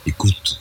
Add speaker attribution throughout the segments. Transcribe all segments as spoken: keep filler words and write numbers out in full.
Speaker 1: Écoute,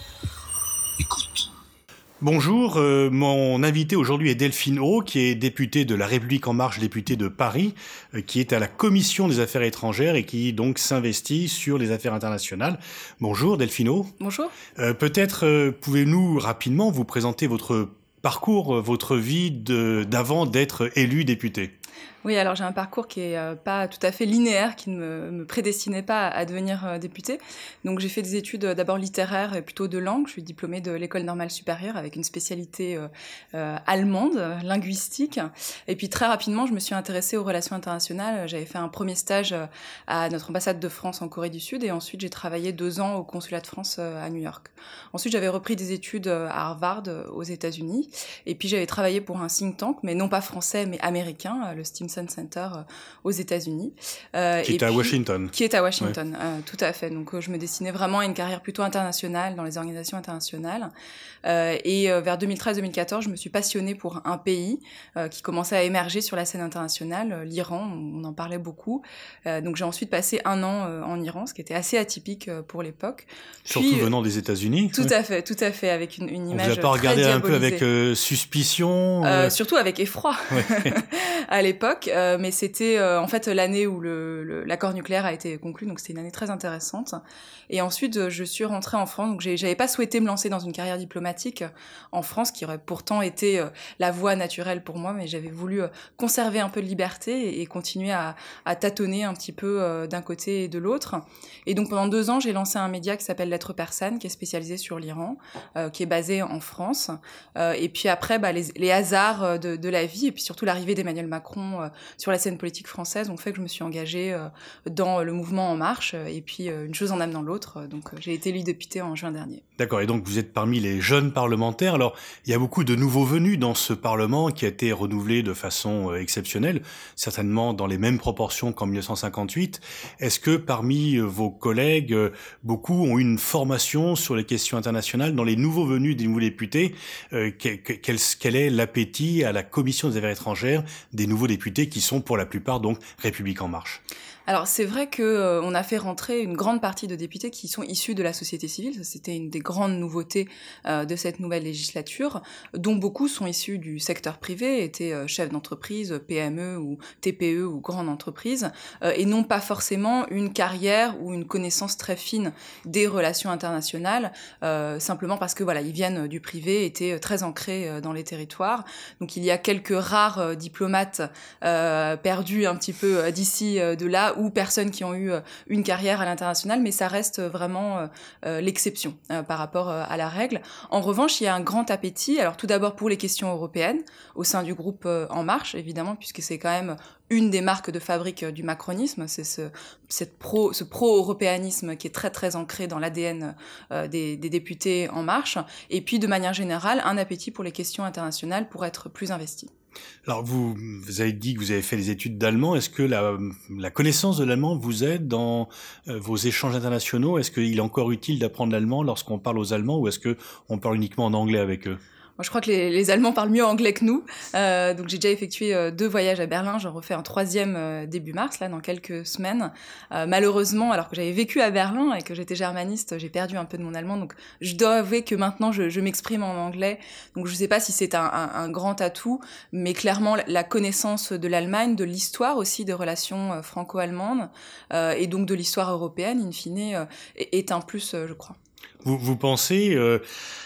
Speaker 1: écoute.
Speaker 2: Bonjour, euh, mon invité aujourd'hui est Delphine O, qui est députée de La République En Marche, députée de Paris, euh, qui est à la Commission des Affaires étrangères et qui donc s'investit sur les affaires internationales. Bonjour Delphine O.
Speaker 3: Bonjour.
Speaker 2: Euh, peut-être euh, pouvez-vous rapidement vous présenter votre parcours, votre vie de, d'avant d'être élu député.
Speaker 3: Oui, alors j'ai un parcours qui est euh, pas tout à fait linéaire, qui ne me, me prédestinait pas à, à devenir euh, députée. Donc j'ai fait des études euh, d'abord littéraires et plutôt de langue. Je suis diplômée de l'École normale supérieure avec une spécialité euh, euh, allemande, euh, linguistique. Et puis très rapidement, je me suis intéressée aux relations internationales. J'avais fait un premier stage euh, à notre ambassade de France en Corée du Sud et ensuite j'ai travaillé deux ans au consulat de France euh, à New York. Ensuite, j'avais repris des études à Harvard euh, aux États-Unis et puis j'avais travaillé pour un think tank, mais non pas français, mais américain, euh, le Stimson Center euh, aux États-Unis.
Speaker 2: Euh, qui est à
Speaker 3: puis,
Speaker 2: Washington.
Speaker 3: Qui est à Washington, ouais. euh, tout à fait. Donc euh, je me destinais vraiment à une carrière plutôt internationale dans les organisations internationales. Euh, et euh, vers deux mille treize deux mille quatorze, je me suis passionnée pour un pays euh, qui commençait à émerger sur la scène internationale, euh, l'Iran. On en parlait beaucoup. Euh, donc j'ai ensuite passé un an euh, en Iran, ce qui était assez atypique euh, pour l'époque.
Speaker 2: Surtout puis, venant des États-Unis.
Speaker 3: Tout ouais. à fait, tout à fait, avec une, une image très diabolisée.
Speaker 2: On vous a pas regardé un peu avec euh, suspicion
Speaker 3: euh... Euh, Surtout avec effroi ouais. à l'époque. Euh, mais c'était euh, en fait l'année où le, le, l'accord nucléaire a été conclu, donc c'était une année très intéressante. Et ensuite, je suis rentrée en France. Donc j'ai, j'avais pas souhaité me lancer dans une carrière diplomatique en France, qui aurait pourtant été euh, la voie naturelle pour moi, mais j'avais voulu euh, conserver un peu de liberté et, et continuer à, à tâtonner un petit peu euh, d'un côté et de l'autre. Et donc pendant deux ans, j'ai lancé un média qui s'appelle Lettres Persanes, qui est spécialisé sur l'Iran, euh, qui est basé en France. Euh, et puis après, bah, les, les hasards de, de la vie, et puis surtout l'arrivée d'Emmanuel Macron euh, sur la scène politique française ont fait que je me suis engagée euh, dans le mouvement En Marche, et puis euh, une chose en amenant l'autre. Donc euh, j'ai été élue députée en juin dernier.
Speaker 2: D'accord, et donc vous êtes parmi les jeunes parlementaires. Alors il y a beaucoup de nouveaux venus dans ce Parlement qui a été renouvelé de façon euh, exceptionnelle, certainement dans les mêmes proportions qu'en dix-neuf cent cinquante-huit. Est-ce que parmi euh, vos collègues, euh, beaucoup ont eu une formation sur les questions internationales? Dans les nouveaux venus des nouveaux députés, euh, quel, quel, quel est l'appétit à la Commission des Affaires étrangères des nouveaux députés qui sont pour la plupart donc République En Marche?
Speaker 3: Alors c'est vrai que euh, on a fait rentrer une grande partie de députés qui sont issus de la société civile. C'était une des grandes nouveautés euh, de cette nouvelle législature, dont beaucoup sont issus du secteur privé, étaient euh, chefs d'entreprise, P M E ou T P E ou grandes entreprises, euh, et n'ont pas forcément une carrière ou une connaissance très fine des relations internationales, euh, simplement parce que voilà, ils viennent du privé, étaient très ancrés euh, dans les territoires. Donc il y a quelques rares euh, diplomates euh, perdus un petit peu euh, d'ici, euh, de là, ou personnes qui ont eu une carrière à l'international, mais ça reste vraiment euh, l'exception euh, par rapport euh, à la règle. En revanche, il y a un grand appétit, alors tout d'abord pour les questions européennes, au sein du groupe euh, En Marche, évidemment, puisque c'est quand même une des marques de fabrique du macronisme, c'est ce, cette pro, ce pro-européanisme qui est très très ancré dans l'A D N euh, des, des députés En Marche, et puis de manière générale, un appétit pour les questions internationales pour être plus investi.
Speaker 2: Alors vous, vous avez dit que vous avez fait des études d'allemand. Est-ce que la, la connaissance de l'allemand vous aide dans euh, vos échanges internationaux? Est-ce qu'il est encore utile d'apprendre l'allemand lorsqu'on parle aux Allemands, ou est-ce qu'on parle uniquement en anglais avec eux?
Speaker 3: Moi, je crois que les, les Allemands parlent mieux anglais que nous. Euh, donc, j'ai déjà effectué euh, deux voyages à Berlin. J'en refais un troisième euh, début mars, là, dans quelques semaines. Euh, malheureusement, alors que j'avais vécu à Berlin et que j'étais germaniste, j'ai perdu un peu de mon allemand. Donc, je dois avouer que maintenant, je, je m'exprime en anglais. Donc, je ne sais pas si c'est un, un, un grand atout, mais clairement, la connaissance de l'Allemagne, de l'histoire aussi des relations euh, franco-allemandes, euh, et donc de l'histoire européenne, in fine, euh, est, est un plus, euh, je crois.
Speaker 2: Vous, vous pensez... Euh...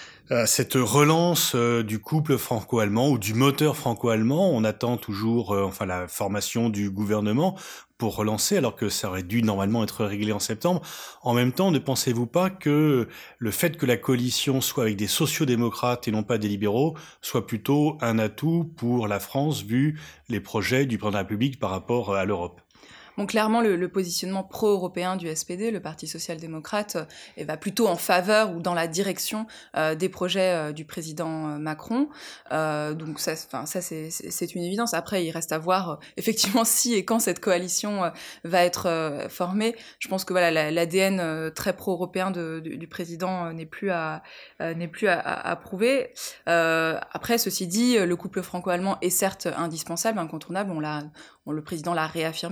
Speaker 2: Cette relance euh, du couple franco-allemand ou du moteur franco-allemand, on attend toujours euh, enfin la formation du gouvernement pour relancer, alors que ça aurait dû normalement être réglé en septembre. En même temps, ne pensez-vous pas que le fait que la coalition soit avec des sociodémocrates et non pas des libéraux soit plutôt un atout pour la France, vu les projets du président de la République par rapport à l'Europe ?
Speaker 3: Bon, clairement, le, le positionnement pro-européen du S P D, le Parti social-démocrate, euh, va plutôt en faveur ou dans la direction euh, des projets euh, du président Macron. Euh, donc ça, enfin, ça c'est, c'est une évidence. Après, il reste à voir euh, effectivement si et quand cette coalition euh, va être euh, formée. Je pense que voilà, l'A D N euh, très pro-européen de, de, du président euh, n'est plus à euh, n'est plus à, à, à prouver. Euh, après, ceci dit, le couple franco-allemand est certes indispensable, incontournable. On l'a, on, le président l'a réaffirmé encore une fois.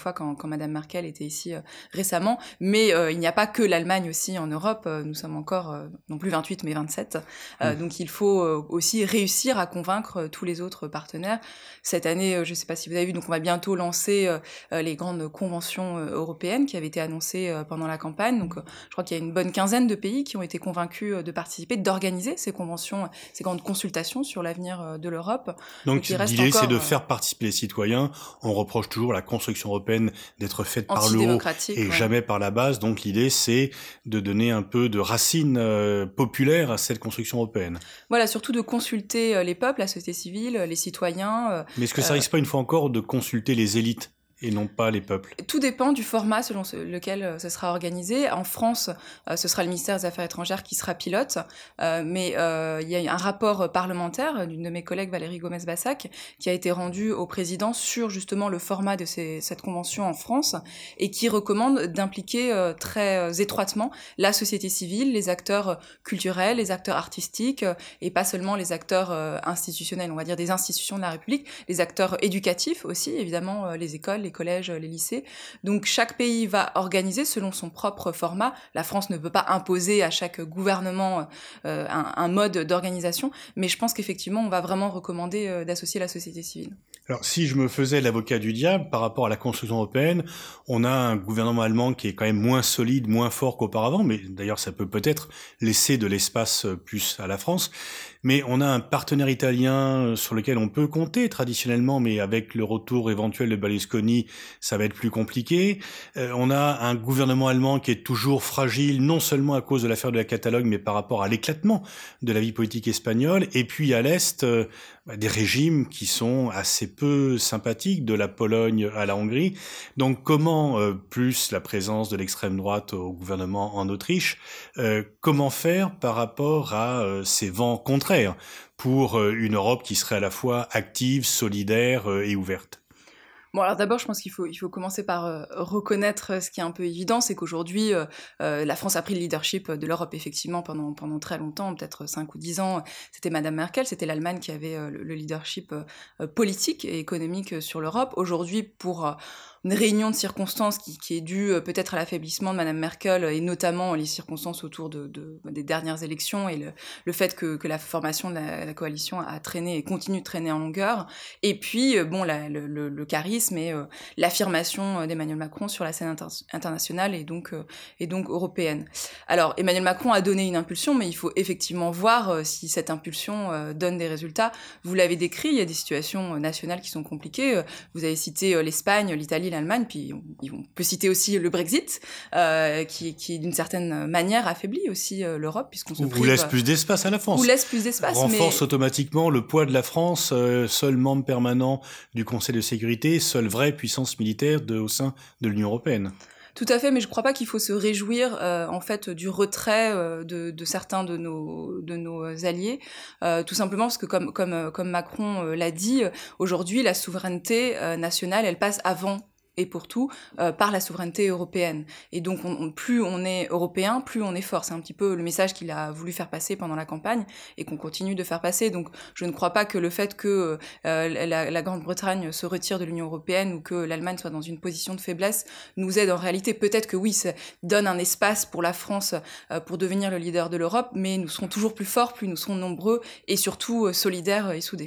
Speaker 3: fois quand, quand Madame Merkel était ici euh, récemment. Mais euh, il n'y a pas que l'Allemagne aussi en Europe. Euh, nous sommes encore euh, non plus vingt-huit mais vingt-sept. Euh, mmh. Donc il faut euh, aussi réussir à convaincre euh, tous les autres partenaires. Cette année, euh, je ne sais pas si vous avez vu, donc on va bientôt lancer euh, les grandes conventions euh, européennes qui avaient été annoncées euh, pendant la campagne. Donc euh, je crois qu'il y a une bonne quinzaine de pays qui ont été convaincus euh, de participer, d'organiser ces conventions, ces grandes consultations sur l'avenir euh, de l'Europe.
Speaker 2: Donc, Donc l'idée, encore, c'est de faire participer les citoyens. On reproche toujours la construction européenne d'être faite par le haut et ouais. jamais par la base. Donc l'idée, c'est de donner un peu de racines euh, populaires à cette construction européenne.
Speaker 3: Voilà, surtout de consulter euh, les peuples, la société civile, les citoyens. Euh,
Speaker 2: Mais est-ce que ça euh, risque pas une fois encore de consulter les élites et non pas les peuples?
Speaker 3: Tout dépend du format selon lequel euh, ce sera organisé. En France, euh, ce sera le ministère des Affaires étrangères qui sera pilote, euh, mais euh, il y a un rapport parlementaire d'une de mes collègues, Valérie Gomez-Bassac, qui a été rendu au président sur justement le format de ces, cette convention en France et qui recommande d'impliquer euh, très euh, étroitement la société civile, les acteurs culturels, les acteurs artistiques euh, et pas seulement les acteurs euh, institutionnels, on va dire des institutions de la République, les acteurs éducatifs aussi, évidemment euh, les écoles, les collèges, les lycées. Donc chaque pays va organiser selon son propre format. La France ne peut pas imposer à chaque gouvernement euh, un, un mode d'organisation, mais je pense qu'effectivement, on va vraiment recommander euh, d'associer la société civile.
Speaker 2: Alors, si je me faisais l'avocat du diable par rapport à la construction européenne, on a un gouvernement allemand qui est quand même moins solide, moins fort qu'auparavant, mais d'ailleurs, ça peut peut-être laisser de l'espace plus à la France. Mais on a un partenaire italien sur lequel on peut compter traditionnellement, mais avec le retour éventuel de Berlusconi, ça va être plus compliqué. Euh, on a un gouvernement allemand qui est toujours fragile, non seulement à cause de l'affaire de la Catalogne, mais par rapport à l'éclatement de la vie politique espagnole. Et puis à l'Est, euh, des régimes qui sont assez peu sympathiques, de la Pologne à la Hongrie. Donc comment, euh, plus la présence de l'extrême droite au gouvernement en Autriche, euh, comment faire par rapport à euh, ces vents contraires pour euh, une Europe qui serait à la fois active, solidaire euh, et ouverte?
Speaker 3: Bon, alors d'abord, je pense qu'il faut, il faut commencer par euh, reconnaître ce qui est un peu évident, c'est qu'aujourd'hui, euh, euh, la France a pris le leadership de l'Europe, effectivement, pendant, pendant très longtemps, peut-être cinq ou dix ans. C'était Madame Merkel, c'était l'Allemagne qui avait euh, le, le leadership euh, politique et économique sur l'Europe. Aujourd'hui, pour... Euh, une réunion de circonstances qui, qui est due euh, peut-être à l'affaiblissement de Madame Merkel et notamment les circonstances autour de, de, des dernières élections et le, le fait que, que la formation de la, la coalition a traîné et continue de traîner en longueur. Et puis, euh, bon, la, le, le, le charisme et euh, l'affirmation d'Emmanuel Macron sur la scène inter- internationale et donc, euh, et donc européenne. Alors, Emmanuel Macron a donné une impulsion, mais il faut effectivement voir euh, si cette impulsion euh, donne des résultats. Vous l'avez décrit, il y a des situations nationales qui sont compliquées. Vous avez cité euh, l'Espagne, l'Italie, l'Allemagne, puis on, on peut citer aussi le Brexit, euh, qui, qui d'une certaine manière affaiblit aussi euh, l'Europe, puisqu'on se
Speaker 2: Ou
Speaker 3: prive...
Speaker 2: laisse plus d'espace à la France.
Speaker 3: Ou laisse plus d'espace,
Speaker 2: renforce
Speaker 3: mais...
Speaker 2: automatiquement le poids de la France, euh, seul membre permanent du Conseil de sécurité, seule vraie puissance militaire de, au sein de l'Union européenne.
Speaker 3: Tout à fait, mais je ne crois pas qu'il faut se réjouir euh, en fait du retrait euh, de, de certains de nos de nos alliés, euh, tout simplement parce que comme comme comme Macron euh, l'a dit, aujourd'hui la souveraineté euh, nationale, elle passe avant et pour tout, euh, par la souveraineté européenne. Et donc, on, on, plus on est européen, plus on est fort. C'est un petit peu le message qu'il a voulu faire passer pendant la campagne et qu'on continue de faire passer. Donc, je ne crois pas que le fait que euh, la, la Grande-Bretagne se retire de l'Union européenne ou que l'Allemagne soit dans une position de faiblesse nous aide en réalité. Peut-être que oui, ça donne un espace pour la France euh, pour devenir le leader de l'Europe, mais nous serons toujours plus forts, plus nous serons nombreux et surtout euh, solidaires et soudés.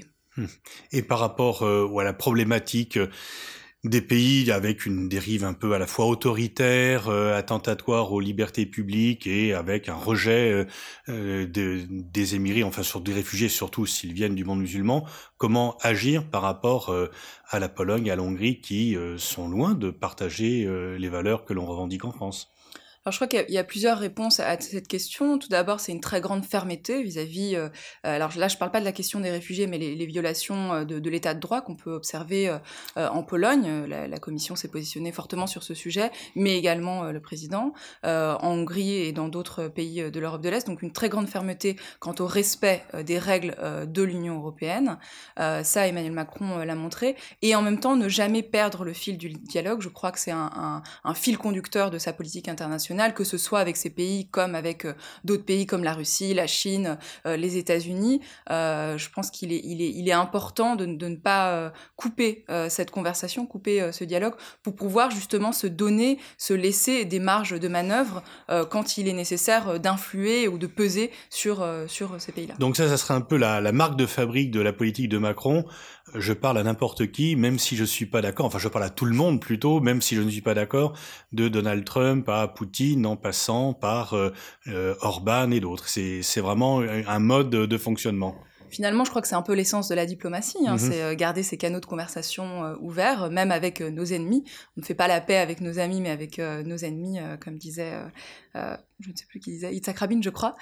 Speaker 2: Et par rapport euh, à la problématique... Euh, des pays avec une dérive un peu à la fois autoritaire, euh, attentatoire aux libertés publiques et avec un rejet euh, de, des émirats, enfin sur des réfugiés surtout s'ils viennent du monde musulman, comment agir par rapport euh, à la Pologne, à la Hongrie qui euh, sont loin de partager euh, les valeurs que l'on revendique en France?
Speaker 3: Alors, je crois qu'il y a, il y a plusieurs réponses à cette question. Tout d'abord, c'est une très grande fermeté vis-à-vis... Euh, alors là, je ne parle pas de la question des réfugiés, mais les, les violations de, de l'état de droit qu'on peut observer euh, en Pologne. La, la Commission s'est positionnée fortement sur ce sujet, mais également euh, le président, euh, en Hongrie et dans d'autres pays de l'Europe de l'Est. Donc, une très grande fermeté quant au respect euh, des règles euh, de l'Union européenne. Euh, ça, Emmanuel Macron euh, l'a montré. Et en même temps, ne jamais perdre le fil du dialogue. Je crois que c'est un, un, un fil conducteur de sa politique internationale. internationales, que ce soit avec ces pays comme avec euh, d'autres pays comme la Russie, la Chine, euh, les États-Unis. Euh, je pense qu'il est, il est, il est important de, de ne pas euh, couper euh, cette conversation, couper euh, ce dialogue, pour pouvoir justement se donner, se laisser des marges de manœuvre euh, quand il est nécessaire d'influer ou de peser sur, euh, sur ces pays-là.
Speaker 2: Donc ça, ça serait un peu la, la marque de fabrique de la politique de Macron. Je parle à n'importe qui, même si je suis pas d'accord, enfin je parle à tout le monde plutôt, même si je ne suis pas d'accord, de Donald Trump à Poutine, en passant par euh, euh, Orban et d'autres. C'est, c'est vraiment un mode de fonctionnement.
Speaker 3: Finalement, je crois que c'est un peu l'essence de la diplomatie, hein,
Speaker 2: Mmh.
Speaker 3: c'est euh, garder ces canaux de conversation euh, ouverts, même avec euh, nos ennemis. On ne fait pas la paix avec nos amis, mais avec euh, nos ennemis, euh, comme disait, euh, euh, je ne sais plus qui disait, Yitzhak Rabin, je crois.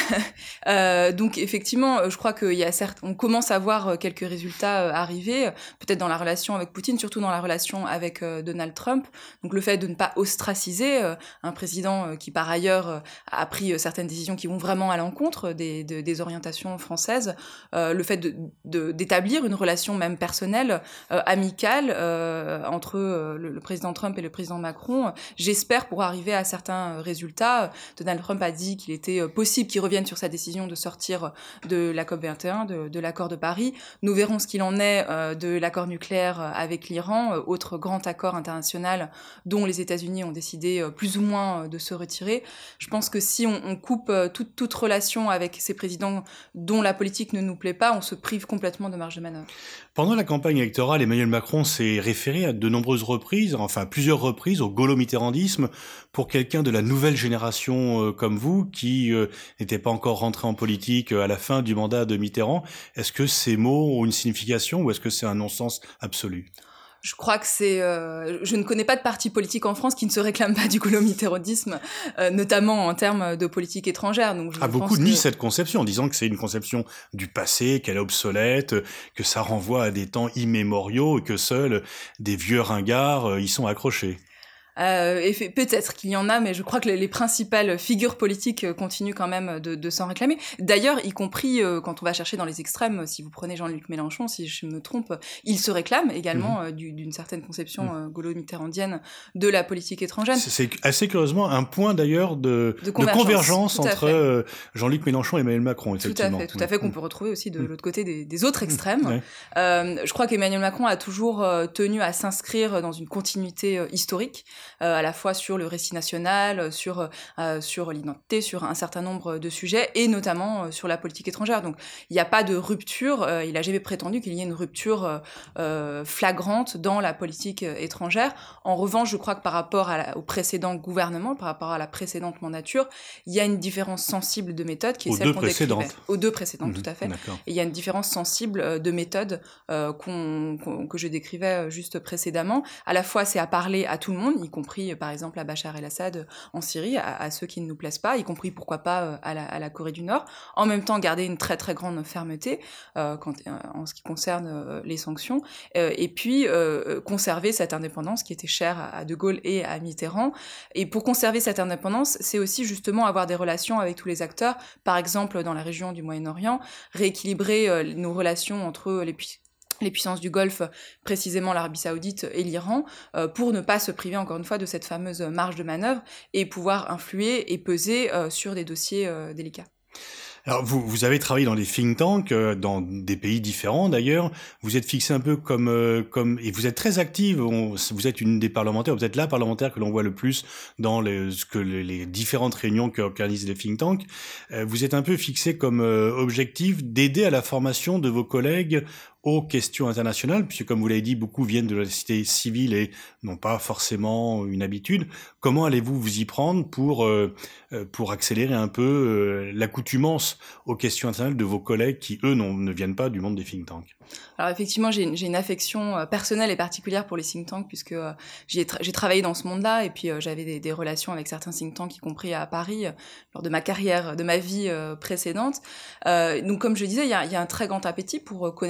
Speaker 3: euh, donc effectivement, je crois qu'il y a certes, on commence à voir quelques résultats euh, arriver, peut-être dans la relation avec Poutine, surtout dans la relation avec euh, Donald Trump. Donc le fait de ne pas ostraciser euh, un président euh, qui par ailleurs euh, a pris euh, certaines décisions qui vont vraiment à l'encontre des, de, des orientations françaises. Euh, le fait de, de, d'établir une relation même personnelle, euh, amicale, euh, entre euh, le, le président Trump et le président Macron, euh, j'espère pour arriver à certains résultats. Donald Trump a dit qu'il était euh, possible qu'il revienne sur sa décision de sortir de la COP vingt et un, de, de l'accord de Paris. Nous verrons ce qu'il en est euh, de l'accord nucléaire avec l'Iran, euh, autre grand accord international dont les États-Unis ont décidé euh, plus ou moins euh, de se retirer. Je pense que si on, on coupe euh, toute, toute relation avec ces présidents dont la politique ne nous plaît pas, on se prive complètement de marge de manœuvre.
Speaker 2: Pendant la campagne électorale, Emmanuel Macron s'est référé à de nombreuses reprises, enfin plusieurs reprises, au gaulo-mitterrandisme. Pour quelqu'un de la nouvelle génération euh, comme vous, qui euh, n'était pas encore rentré en politique euh, à la fin du mandat de Mitterrand, est-ce que ces mots ont une signification ou est-ce que c'est un non-sens absolu ?
Speaker 3: Je crois que c'est... Euh, je ne connais pas de parti politique en France qui ne se réclame pas du gaulo-mitterrandisme, euh, notamment en termes de politique étrangère. Donc je
Speaker 2: ah, beaucoup
Speaker 3: pense
Speaker 2: nient
Speaker 3: que...
Speaker 2: cette conception, en disant que c'est une conception du passé, qu'elle est obsolète, que ça renvoie à des temps immémoriaux et que seuls des vieux ringards euh, y sont accrochés.
Speaker 3: Euh, et fait, peut-être qu'il y en a, mais je crois que les, les principales figures politiques euh, continuent quand même de, de s'en réclamer. D'ailleurs, y compris euh, quand on va chercher dans les extrêmes, si vous prenez Jean-Luc Mélenchon, si je me trompe, il se réclame également mmh. euh, du, d'une certaine conception mmh. euh, gaulo-mitterrandienne de la politique étrangère.
Speaker 2: C'est, c'est assez curieusement un point d'ailleurs de, de convergence, de convergence entre euh, Jean-Luc Mélenchon et Emmanuel Macron, effectivement.
Speaker 3: Tout à fait, tout à fait, qu'on peut retrouver aussi de mmh. l'autre côté des, des autres extrêmes.
Speaker 2: Ouais.
Speaker 3: Euh, je crois qu'Emmanuel Macron a toujours euh, tenu à s'inscrire dans une continuité euh, historique. Euh, à la fois sur le récit national, sur, euh, sur l'identité, sur un certain nombre de sujets, et notamment euh, sur la politique étrangère. Donc il n'y a pas de rupture, euh, il n'a jamais prétendu qu'il y ait une rupture euh, flagrante dans la politique étrangère. En revanche, je crois que par rapport à la, au précédent gouvernement, par rapport à la précédente mandature, il y a une différence sensible de méthode qui est
Speaker 2: aux
Speaker 3: celle
Speaker 2: deux
Speaker 3: qu'on
Speaker 2: précédentes.
Speaker 3: décrivait. Aux deux précédentes,
Speaker 2: mmh,
Speaker 3: tout à fait.
Speaker 2: D'accord.
Speaker 3: Et il y a une différence sensible de méthode euh, qu'on, qu'on, que je décrivais juste précédemment. À la fois, c'est à parler à tout le monde, y compris par exemple à Bachar el-Assad en Syrie, à, à ceux qui ne nous plaisent pas, y compris pourquoi pas à la, à la Corée du Nord. En même temps, garder une très très grande fermeté euh, quand, euh, en ce qui concerne euh, les sanctions, euh, et puis euh, conserver cette indépendance qui était chère à, à De Gaulle et à Mitterrand. Et pour conserver cette indépendance, c'est aussi justement avoir des relations avec tous les acteurs, par exemple dans la région du Moyen-Orient, rééquilibrer euh, nos relations entre les puissances les puissances du Golfe, précisément l'Arabie Saoudite et l'Iran, euh, pour ne pas se priver encore une fois de cette fameuse marge de manœuvre et pouvoir influer et peser euh, sur des dossiers euh, délicats.
Speaker 2: Alors, vous, vous avez travaillé dans des think tanks, euh, dans des pays différents d'ailleurs. Vous êtes fixé un peu comme, euh, comme, et vous êtes très active. On, vous êtes une des parlementaires, vous êtes la parlementaire que l'on voit le plus dans les, ce que les, les différentes réunions qu'organisent les think tanks. Euh, vous êtes un peu fixé comme euh, objectif d'aider à la formation de vos collègues aux questions internationales, puisque comme vous l'avez dit, beaucoup viennent de la société civile et n'ont pas forcément une habitude. Comment allez-vous vous y prendre pour euh, pour accélérer un peu euh, l'accoutumance aux questions internationales de vos collègues qui, eux, non, ne viennent pas du monde des think tanks?
Speaker 3: Alors effectivement, j'ai une, j'ai une affection euh, personnelle et particulière pour les think tanks, puisque euh, j'ai, tra- j'ai travaillé dans ce monde-là, et puis euh, j'avais des, des relations avec certains think tanks, y compris à Paris, euh, lors de ma carrière, de ma vie euh, précédente. Euh, donc comme je disais, il y a, y a un très grand appétit pour euh, connaître plus.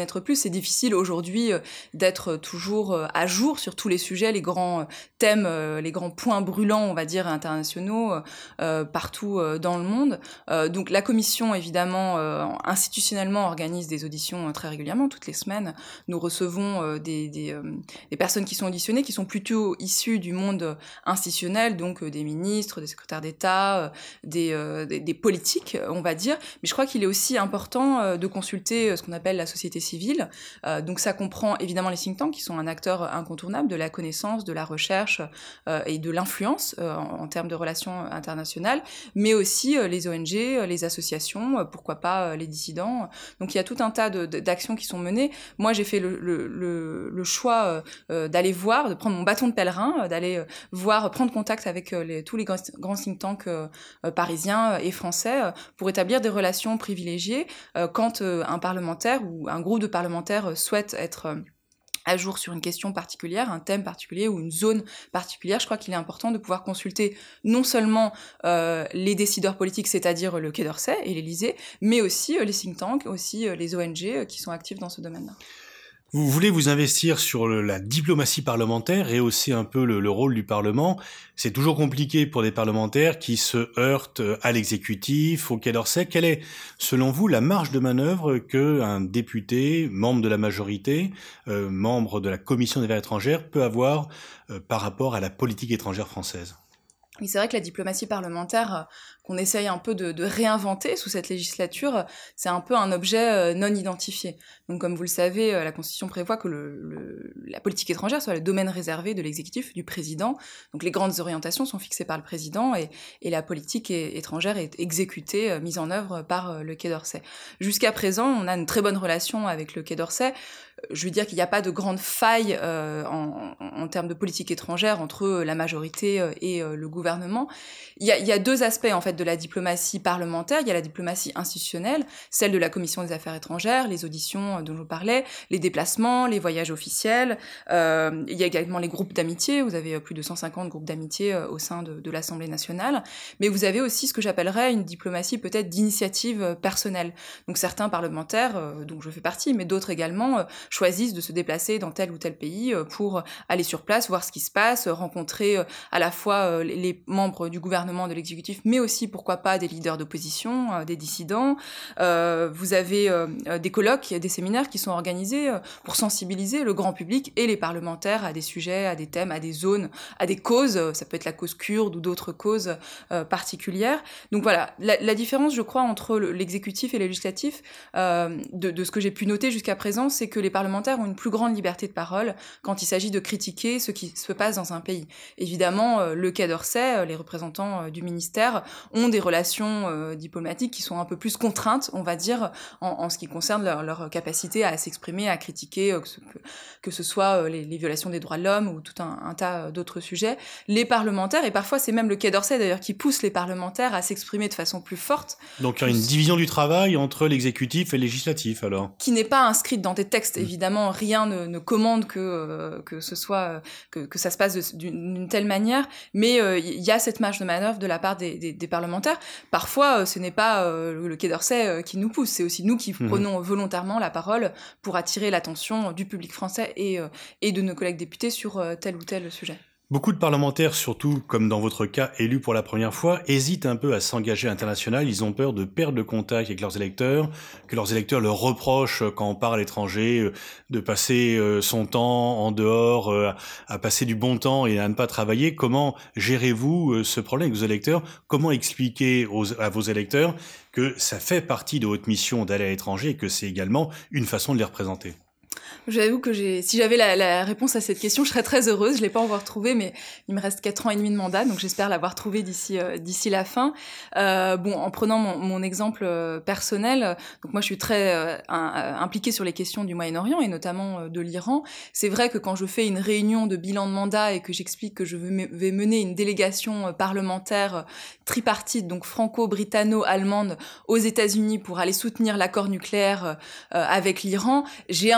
Speaker 3: c'est difficile aujourd'hui euh, d'être toujours euh, à jour sur tous les sujets, les grands euh, thèmes, euh, les grands points brûlants, on va dire, internationaux, euh, partout euh, dans le monde. Euh, donc la commission, évidemment, euh, institutionnellement, organise des auditions euh, très régulièrement, toutes les semaines. Nous recevons euh, des, des, euh, des personnes qui sont auditionnées, qui sont plutôt issues du monde institutionnel, donc euh, des ministres, des secrétaires d'État, euh, des, euh, des, des politiques, on va dire. Mais je crois qu'il est aussi important euh, de consulter euh, ce qu'on appelle la société civile. Euh, donc ça comprend évidemment les think tanks, qui sont un acteur incontournable de la connaissance, de la recherche euh, et de l'influence euh, en, en termes de relations internationales, mais aussi euh, les O N G, euh, les associations, euh, pourquoi pas euh, les dissidents. Donc il y a tout un tas de, de, d'actions qui sont menées. Moi, j'ai fait le, le, le, le choix euh, d'aller voir, de prendre mon bâton de pèlerin, euh, d'aller euh, voir, prendre contact avec euh, les, tous les grands, grands think tanks euh, euh, parisiens et français euh, pour établir des relations privilégiées euh, quand euh, un parlementaire ou un groupe de parlementaires euh, souhaite être euh, à jour sur une question particulière, un thème particulier ou une zone particulière. Je crois qu'il est important de pouvoir consulter non seulement euh, les décideurs politiques, c'est-à-dire le Quai d'Orsay et l'Élysée, mais aussi euh, les think tanks, aussi euh, les O N G euh, qui sont actifs dans ce domaine-là.
Speaker 2: Vous voulez vous investir sur le, la diplomatie parlementaire et aussi un peu le, le rôle du Parlement. C'est toujours compliqué pour des parlementaires qui se heurtent à l'exécutif, au Quai d'Orsay. Quelle est, selon vous, la marge de manœuvre qu'un député, membre de la majorité, euh, membre de la Commission des Affaires étrangères, peut avoir euh, par rapport à la politique étrangère française ?
Speaker 3: Et c'est vrai que la diplomatie parlementaire, euh, qu'on essaye un peu de, de réinventer sous cette législature, euh, c'est un peu un objet euh, non identifié. Donc comme vous le savez, euh, la Constitution prévoit que le, le, la politique étrangère soit le domaine réservé de l'exécutif, du président. Donc les grandes orientations sont fixées par le président et, et la politique est, étrangère est exécutée, euh, mise en œuvre par euh, le Quai d'Orsay. Jusqu'à présent, on a une très bonne relation avec le Quai d'Orsay. Je veux dire qu'il n'y a pas de grande faille euh, en, en, en termes de politique étrangère entre la majorité euh, et euh, le gouvernement. Il y, a, il y a deux aspects en fait de la diplomatie parlementaire. Il y a la diplomatie institutionnelle, celle de la Commission des Affaires étrangères, les auditions euh, dont je vous parlais, les déplacements, les voyages officiels. Euh, il y a également les groupes d'amitié. Vous avez plus de cent cinquante groupes d'amitié euh, au sein de, de l'Assemblée nationale. Mais vous avez aussi ce que j'appellerais une diplomatie peut-être d'initiative euh, personnelle. Donc certains parlementaires, euh, dont je fais partie, mais d'autres également, euh, choisissent de se déplacer dans tel ou tel pays euh, pour aller sur place, voir ce qui se passe, rencontrer euh, à la fois euh, les membres du gouvernement, de l'exécutif, mais aussi, pourquoi pas, des leaders d'opposition, euh, des dissidents. Euh, vous avez euh, des colloques, des séminaires qui sont organisés euh, pour sensibiliser le grand public et les parlementaires à des sujets, à des thèmes, à des zones, à des causes. Ça peut être la cause kurde ou d'autres causes euh, particulières. Donc voilà, la, la différence, je crois, entre le, l'exécutif et le législatif, euh, de, de ce que j'ai pu noter jusqu'à présent, c'est que les parlementaires ont une plus grande liberté de parole quand il s'agit de critiquer ce qui se passe dans un pays. Évidemment, euh, le Quai d'Orsay, euh, les représentants euh, du ministère ont des relations euh, diplomatiques qui sont un peu plus contraintes, on va dire, en, en ce qui concerne leur, leur capacité à s'exprimer, à critiquer, euh, que, ce, que, que ce soit euh, les, les violations des droits de l'homme ou tout un, un tas d'autres sujets. Les parlementaires, et parfois c'est même le Quai d'Orsay d'ailleurs qui pousse les parlementaires à s'exprimer de façon plus forte.
Speaker 2: Donc il y a une division du travail entre l'exécutif et le législatif alors ?
Speaker 3: Qui n'est pas inscrite dans des textes, mmh. Évidemment, rien ne, ne commande que, euh, que ce soit, euh, que, que ça se passe de, d'une, d'une telle manière, mais il euh, y a cette marge de manœuvre de la part des, des, des parlementaires. Parfois, euh, ce n'est pas euh, le Quai d'Orsay euh, qui nous pousse, c'est aussi nous qui mmh. prenons volontairement la parole pour attirer l'attention du public français et, euh, et de nos collègues députés sur euh, tel ou tel sujet.
Speaker 2: Beaucoup de parlementaires, surtout comme dans votre cas, élus pour la première fois, hésitent un peu à s'engager à l'international. Ils ont peur de perdre le contact avec leurs électeurs, que leurs électeurs leur reprochent quand on part à l'étranger de passer son temps en dehors, à passer du bon temps et à ne pas travailler. Comment gérez-vous ce problème avec vos électeurs ? Comment expliquer aux, à vos électeurs que ça fait partie de votre mission d'aller à l'étranger et que c'est également une façon de les représenter ?
Speaker 3: J'avoue que j'ai, si j'avais la, la réponse à cette question, je serais très heureuse. Je l'ai pas encore trouvée, mais il me reste quatre ans et demi de mandat, donc j'espère l'avoir trouvée d'ici euh, d'ici la fin. Euh, bon, en prenant mon, mon exemple euh, personnel, donc moi je suis très euh, un, impliquée sur les questions du Moyen-Orient et notamment euh, de l'Iran. C'est vrai que quand je fais une réunion de bilan de mandat et que j'explique que je vais mener une délégation euh, parlementaire euh, tripartite, donc franco-britanno-allemande, aux États-Unis pour aller soutenir l'accord nucléaire euh, avec l'Iran, j'ai un peu du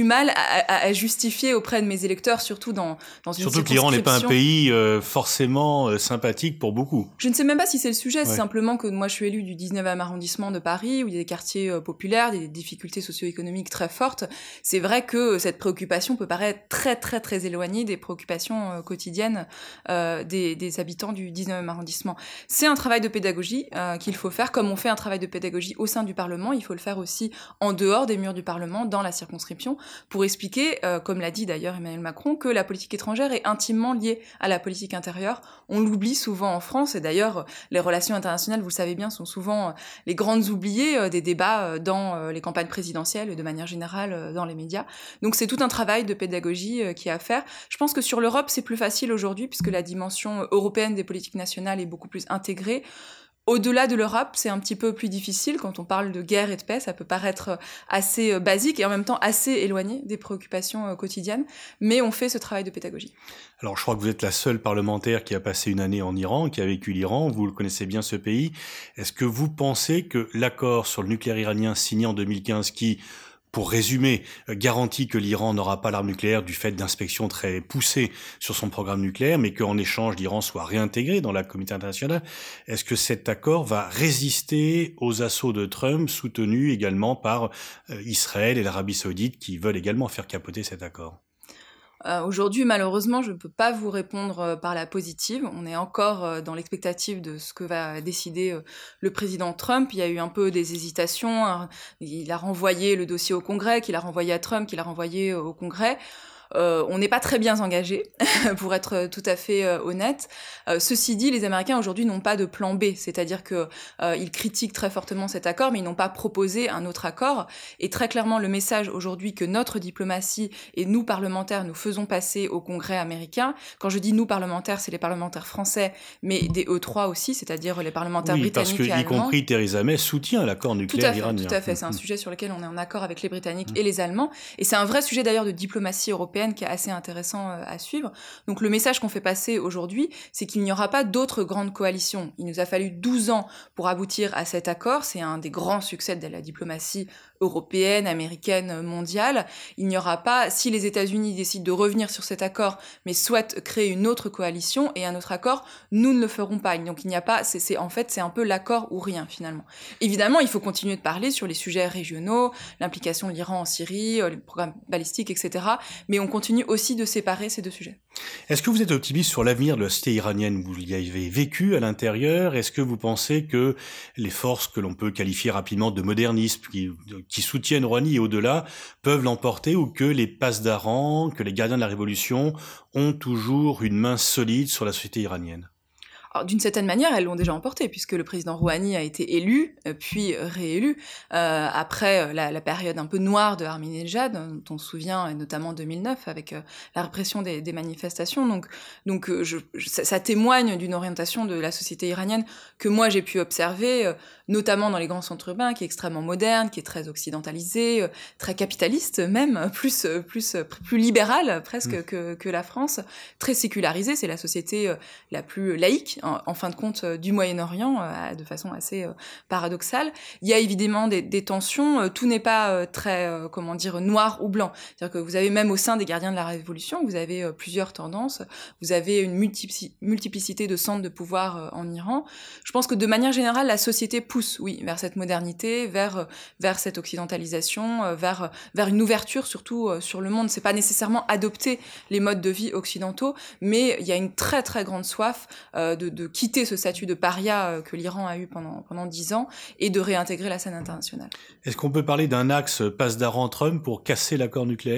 Speaker 3: mal à, à, à justifier auprès de mes électeurs, surtout dans, dans une
Speaker 2: Surtout que l'Iran n'est pas un pays euh, forcément euh, sympathique pour beaucoup.
Speaker 3: Je ne sais même pas si c'est le sujet, ouais. C'est simplement que moi je suis élue du dix-neuvième arrondissement de Paris, où il y a des quartiers euh, populaires, des difficultés socio-économiques très fortes. C'est vrai que cette préoccupation peut paraître très très très éloignée des préoccupations euh, quotidiennes euh, des, des habitants du dix-neuvième arrondissement. C'est un travail de pédagogie euh, qu'il faut faire, comme on fait un travail de pédagogie au sein du Parlement, il faut le faire aussi en dehors des murs du Parlement, dans la circonscription, pour expliquer, euh, comme l'a dit d'ailleurs Emmanuel Macron, que la politique étrangère est intimement liée à la politique intérieure. On l'oublie souvent en France, et d'ailleurs les relations internationales, vous le savez bien, sont souvent les grandes oubliées des débats dans les campagnes présidentielles et de manière générale dans les médias. Donc c'est tout un travail de pédagogie qui est à faire. Je pense que sur l'Europe, c'est plus facile aujourd'hui, puisque la dimension européenne des politiques nationales est beaucoup plus intégrée. Au-delà de l'Europe, c'est un petit peu plus difficile. Quand on parle de guerre et de paix, ça peut paraître assez basique et en même temps assez éloigné des préoccupations quotidiennes. Mais on fait ce travail de pédagogie.
Speaker 2: Alors, je crois que vous êtes la seule parlementaire qui a passé une année en Iran, qui a vécu l'Iran. Vous le connaissez bien, ce pays. Est-ce que vous pensez que l'accord sur le nucléaire iranien signé en deux mille quinze, qui, pour résumer, garantit que l'Iran n'aura pas l'arme nucléaire du fait d'inspections très poussées sur son programme nucléaire, mais qu'en échange, l'Iran soit réintégré dans la communauté internationale, est-ce que cet accord va résister aux assauts de Trump, soutenus également par Israël et l'Arabie Saoudite, qui veulent également faire capoter cet accord ?
Speaker 3: Euh, aujourd'hui, malheureusement, je ne peux pas vous répondre euh, par la positive. On est encore euh, dans l'expectative de ce que va décider euh, le président Trump. Il y a eu un peu des hésitations. Hein. Il a renvoyé le dossier au Congrès, qu'il a renvoyé à Trump, qu'il a renvoyé euh, au Congrès. Euh, on n'est pas très bien engagé, pour être tout à fait euh, honnête. Euh, ceci dit, les Américains aujourd'hui n'ont pas de plan B, c'est-à-dire que euh, ils critiquent très fortement cet accord, mais ils n'ont pas proposé un autre accord. Et très clairement, le message aujourd'hui que notre diplomatie et nous parlementaires nous faisons passer au Congrès américain. Quand je dis nous parlementaires, c'est les parlementaires français, mais des E trois aussi, c'est-à-dire les parlementaires
Speaker 2: oui,
Speaker 3: britanniques
Speaker 2: parce que,
Speaker 3: et allemands.
Speaker 2: Y compris Theresa May soutient l'accord nucléaire iranien.
Speaker 3: Tout à fait, c'est un sujet sur lequel on est en accord avec les Britanniques et les Allemands. Et c'est un vrai sujet d'ailleurs de diplomatie européenne qui est assez intéressant à suivre. Donc le message qu'on fait passer aujourd'hui, c'est qu'il n'y aura pas d'autres grandes coalitions. Il nous a fallu douze ans pour aboutir à cet accord. C'est un des grands succès de la diplomatie européenne, américaine, mondiale. Il n'y aura pas, si les États-Unis décident de revenir sur cet accord, mais souhaitent créer une autre coalition et un autre accord, nous ne le ferons pas. Donc il n'y a pas, c'est, c'est en fait, c'est un peu l'accord ou rien finalement. Évidemment, il faut continuer de parler sur les sujets régionaux, l'implication de l'Iran en Syrie, les programmes balistiques, et cetera. Mais on continue aussi de séparer ces deux sujets.
Speaker 2: Est-ce que vous êtes optimiste sur l'avenir de la société iranienne ? Vous y avez vécu à l'intérieur. Est-ce que vous pensez que les forces que l'on peut qualifier rapidement de modernisme, qui, qui soutiennent Rouhani et au-delà, peuvent l'emporter, ou que les passedarans, que les gardiens de la révolution ont toujours une main solide sur la société iranienne ?
Speaker 3: Alors, d'une certaine manière, elles l'ont déjà emporté, puisque le président Rouhani a été élu, puis réélu, euh, après la, la période un peu noire de Ahmadinejad, dont on se souvient, notamment en deux mille neuf, avec euh, la répression des, des manifestations. Donc, donc je, je, ça, ça témoigne d'une orientation de la société iranienne que moi j'ai pu observer, euh, notamment dans les grands centres urbains, qui est extrêmement moderne, qui est très occidentalisé, euh, très capitaliste même, plus, plus, plus libéral presque mmh. que, que la France, très sécularisé. C'est la société euh, la plus laïque, En, en fin de compte, euh, du Moyen-Orient, euh, de façon assez euh, paradoxale. Il y a évidemment des, des tensions, euh, tout n'est pas euh, très, euh, comment dire, noir ou blanc. C'est-à-dire que vous avez même au sein des gardiens de la Révolution, vous avez euh, plusieurs tendances, vous avez une multiplici- multiplicité de centres de pouvoir euh, en Iran. Je pense que de manière générale, la société pousse, oui, vers cette modernité, vers, euh, vers cette occidentalisation, euh, vers, vers une ouverture surtout euh, sur le monde. C'est pas nécessairement adopter les modes de vie occidentaux, mais il y a une très très grande soif euh, de de quitter ce statut de paria que l'Iran a eu pendant pendant dix ans et de réintégrer la scène internationale.
Speaker 2: Est-ce qu'on peut parler d'un axe Pasdaran-Trump pour casser l'accord nucléaire ?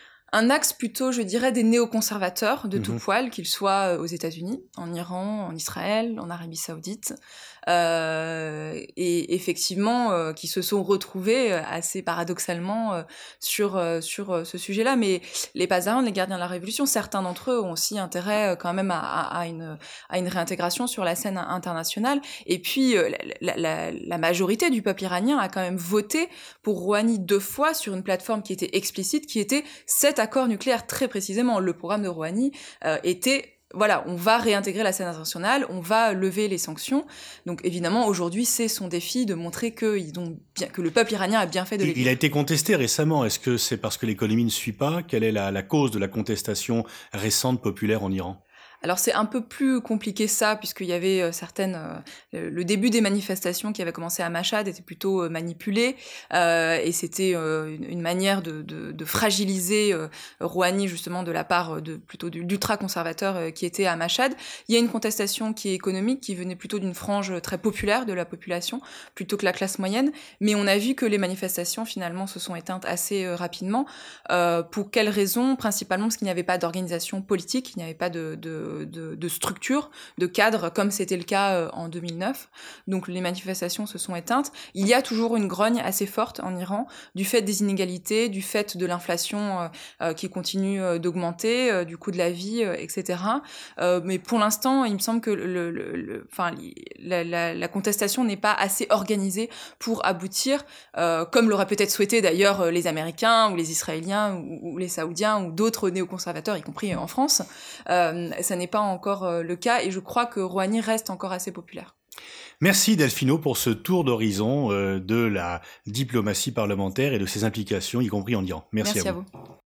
Speaker 3: Un axe plutôt, je dirais, des néoconservateurs de
Speaker 2: mmh.
Speaker 3: tout poil, qu'ils soient aux États-Unis, en Iran, en Israël, en Arabie Saoudite, euh, et effectivement, euh, qui se sont retrouvés assez paradoxalement euh, sur euh, sur euh, ce sujet-là. Mais les Pasdarans, les gardiens de la Révolution, certains d'entre eux ont aussi intérêt euh, quand même à, à, à une à une réintégration sur la scène internationale. Et puis euh, la, la, la majorité du peuple iranien a quand même voté pour Rouhani deux fois sur une plateforme qui était explicite, qui était cet accord nucléaire très précisément. Le programme de Rouhani euh, était voilà, on va réintégrer la scène internationale, on va lever les sanctions. Donc évidemment, aujourd'hui, c'est son défi de montrer que, ils ont bien, que le peuple iranien a bien fait de l'aider.
Speaker 2: Il a été contesté récemment. Est-ce que c'est parce que l'économie ne suit pas? Quelle est la, la cause de la contestation récente populaire en Iran?
Speaker 3: Alors c'est un peu plus compliqué ça, puisqu'il y avait euh, certaines... Euh, le début des manifestations qui avaient commencé à Machhad était plutôt euh, manipulé, euh, et c'était euh, une, une manière de, de, de fragiliser euh, Rouhani, justement, de la part de plutôt de l'ultra-conservateur euh, qui était à Machhad. Il y a une contestation qui est économique, qui venait plutôt d'une frange très populaire de la population, plutôt que la classe moyenne, mais on a vu que les manifestations, finalement, se sont éteintes assez euh, rapidement. Euh, pour quelles raisons? Principalement parce qu'il n'y avait pas d'organisation politique, il n'y avait pas de... de De, de structure, de cadre, comme c'était le cas euh, en deux mille neuf. Donc les manifestations se sont éteintes. Il y a toujours une grogne assez forte en Iran, du fait des inégalités, du fait de l'inflation euh, euh, qui continue euh, d'augmenter, euh, du coût de la vie, euh, et cetera. Euh, mais pour l'instant, il me semble que le, le, le, enfin, la, la, la contestation n'est pas assez organisée pour aboutir, euh, comme l'auraient peut-être souhaité d'ailleurs les Américains, ou les Israéliens, ou, ou les Saoudiens, ou d'autres néoconservateurs, y compris en France. Euh, ça n'est pas encore euh, le cas, et je crois que Rouhani reste encore assez populaire.
Speaker 2: Merci Delphino pour ce tour d'horizon euh, de la diplomatie parlementaire et de ses implications, y compris en Iran. Merci,
Speaker 3: Merci
Speaker 2: à
Speaker 3: à
Speaker 2: vous.
Speaker 3: vous.